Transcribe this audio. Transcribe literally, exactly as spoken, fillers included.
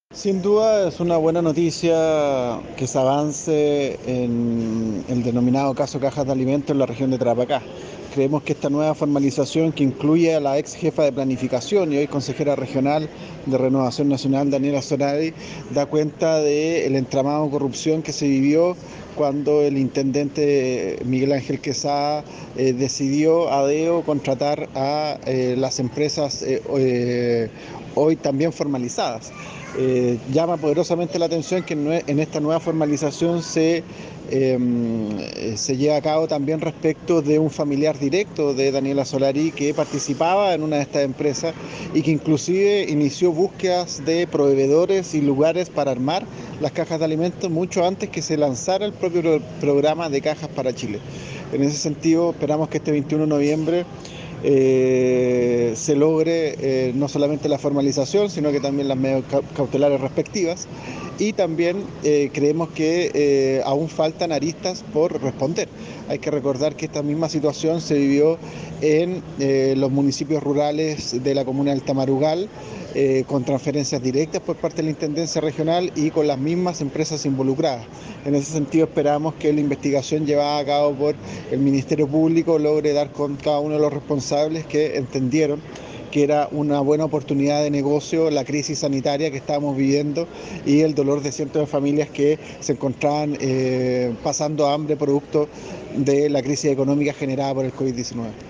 Sin duda es una buena noticia que se avance en el denominado caso Cajas de Alimentos en la región de Tarapacá. Creemos que esta nueva formalización, que incluye a la ex jefa de planificación y hoy consejera regional de Renovación Nacional, Daniela Solari, da cuenta del entramado de corrupción que se vivió cuando el intendente Miguel Ángel Quesada eh, decidió a deo contratar a eh, las empresas eh, eh, hoy también formalizadas. Eh, llama poderosamente la atención que en esta nueva formalización se, eh, se lleva a cabo también respecto de un familiar directo de Daniela Solari que participaba en una de estas empresas y que inclusive inició búsquedas de proveedores y lugares para armar las cajas de alimentos mucho antes que se lanzara el propio pro programa de Cajas para Chile. En ese sentido, esperamos que este veintiuno de noviembre Eh, se logre eh, no solamente la formalización, sino que también las medidas cautelares respectivas. Y también eh, creemos que eh, aún faltan aristas por responder. Hay que recordar que esta misma situación se vivió en eh, los municipios rurales de la comuna del Tamarugal, eh, con transferencias directas por parte de la Intendencia Regional y con las mismas empresas involucradas. En ese sentido esperamos que la investigación llevada a cabo por el Ministerio Público logre dar con cada uno de los responsables que entendieron que era una buena oportunidad de negocio la crisis sanitaria que estábamos viviendo y el dolor de cientos de familias que se encontraban eh, pasando hambre producto de la crisis económica generada por el COVID diecinueve.